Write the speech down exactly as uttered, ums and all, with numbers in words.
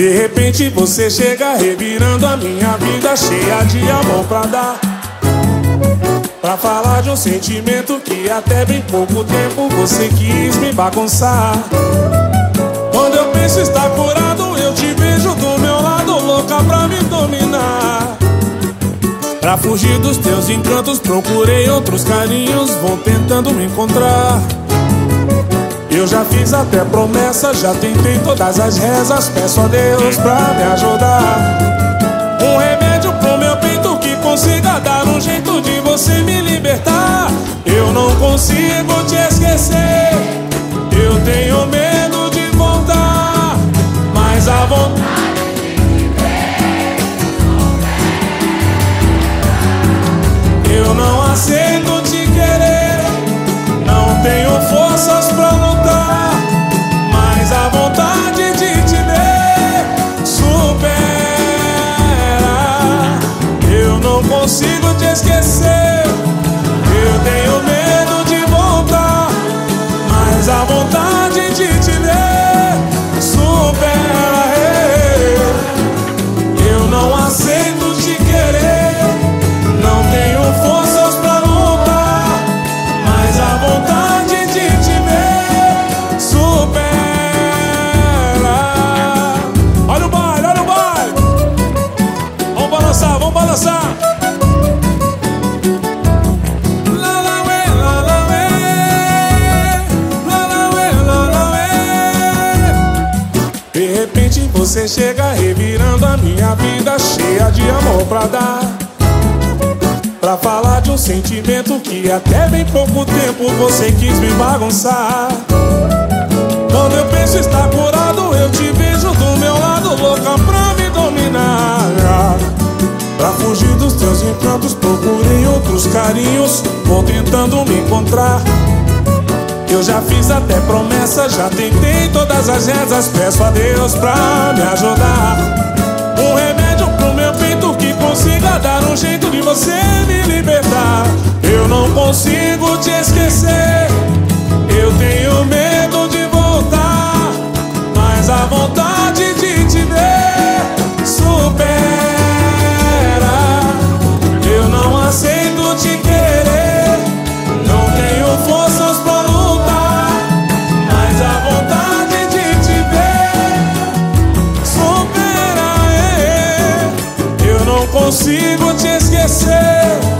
De repente você chega revirando a minha vida, cheia de amor pra dar, pra falar de um sentimento que até bem pouco tempo você quis me bagunçar. Quando eu penso estar curado, eu te vejo do meu lado, louca pra me dominar. Pra fugir dos teus encantos, procurei outros carinhos, vou tentando me encontrar. Eu já fiz até promessa, já tentei todas as rezas, peço a Deus pra me ajudar. Um remédio pro meu peito que consiga dar um jeito de você me libertar. Eu não consigo te esquecer, eu tenho medo de voltar, mas a vontade de ver eu não aceito te querer. Não tenho forças pra lutar, mas a vontade de te ver supera. Eu não consigo te esquecer, eu tenho medo de voltar, mas a vontade de te ver supera. Eu não aceito te querer, não tenho forças pra lutar, mas a vontade de te ver supera. Olha o baile, olha o baile. Vamos balançar, vamos balançar. Lá, lá, ué, lá, lá, ué. Lá, lá, ué, lá, lá, ué. De repente você chega revirando a minha vida, cheia de amor pra dar, pra falar de um sentimento que até bem pouco tempo você quis me bagunçar. Quando eu penso estar curado, eu te vejo do meu lado, louca pra me dominar. Pra fugir dos teus encantos, procurei outros carinhos, vou tentando me encontrar. Eu já fiz até promessa, já tentei todas as rezas, peço a Deus pra me ajudar. Um remédio pro meu peito que consiga dar um jeito de você me libertar. Eu não consigo te esquecer, eu tenho medo de voltar, mas a vontade de te ver supera. Eu não aceito te querer, não tenho forças pra lutar, mas a vontade de te ver supera. Eu não consigo te esquecer,